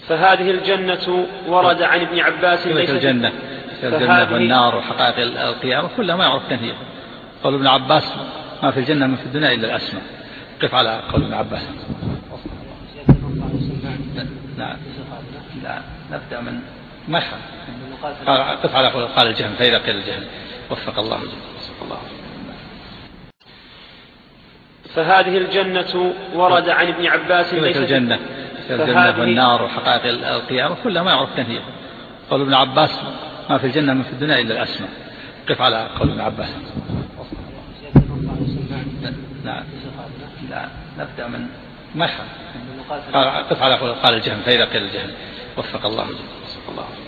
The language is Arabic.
فهذه الجنة ورد عن ابن عباس ليست الجنة والنار وحقائق القيامة كلها ما يعرف تنهيه. قول ابن عباس ما في الجنة من في الدنيا إلا الأسماء. قف على قول ابن عباس. نعم نبدأ من مشهد. قف على قال الجهم فإذا قيل الجهم وفق الله. فهذه الجنة ورد عن ابن عباس ليست الجنة والنار وحقائق القيامة كلها ما يعرف تنهيه. قول ابن عباس ما في الجنة من في الدنيا إلا الأسماء. قف على قول ابن عباس. نعم نبدأ من مشهد. قف على قال الجهم فإذا قيل الجهم وفق الله.